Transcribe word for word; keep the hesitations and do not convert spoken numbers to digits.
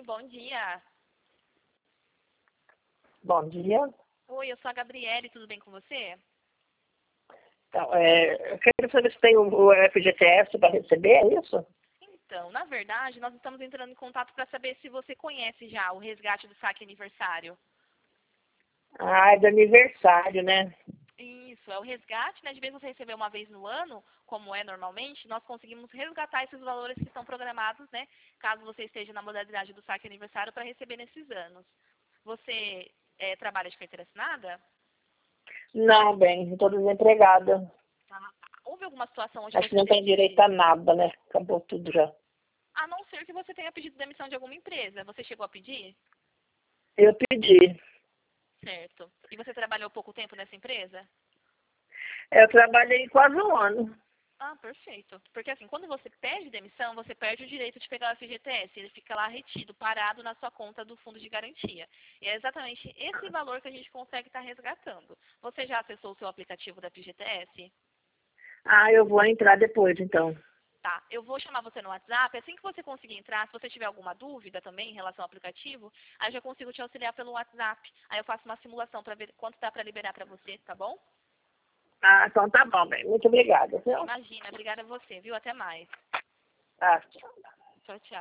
bom dia. Bom dia. Oi, eu sou a Gabriele, tudo bem com você? Então, é, eu quero saber se tem o, o F G T S para receber, é isso? Então, na verdade, nós estamos entrando em contato para saber se você conhece já o resgate do saque aniversário. Ah, é do aniversário, né? Isso, é o resgate, né? De vez você receber uma vez no ano, como é normalmente, nós conseguimos resgatar esses valores que estão programados, né? Caso você esteja na modalidade do saque aniversário para receber nesses anos. Você é, trabalha de carteira assinada? Não, bem, estou desempregada. Ah, tá. Houve alguma situação onde Acho que você não tem teve direito que... a nada, né? Acabou tudo já. A não ser que você tenha pedido demissão de alguma empresa. Você chegou a pedir? Eu pedi. Certo. E você trabalhou pouco tempo nessa empresa? Eu trabalhei quase um ano. Ah, perfeito. Porque assim, quando você pede demissão, você perde o direito de pegar o F G T S. Ele fica lá retido, parado na sua conta do fundo de garantia. E é exatamente esse valor que a gente consegue estar resgatando. Você já acessou o seu aplicativo da F G T S? Ah, eu vou entrar depois, então. Tá, eu vou chamar você no WhatsApp. Assim que você conseguir entrar, se você tiver alguma dúvida também em relação ao aplicativo, aí eu já consigo te auxiliar pelo WhatsApp. Aí eu faço uma simulação para ver quanto dá para liberar para você, tá bom? Ah, então tá bom, bem. Muito obrigada, viu? Imagina, obrigada a você, viu? Até mais. Ah, Tchau, tchau.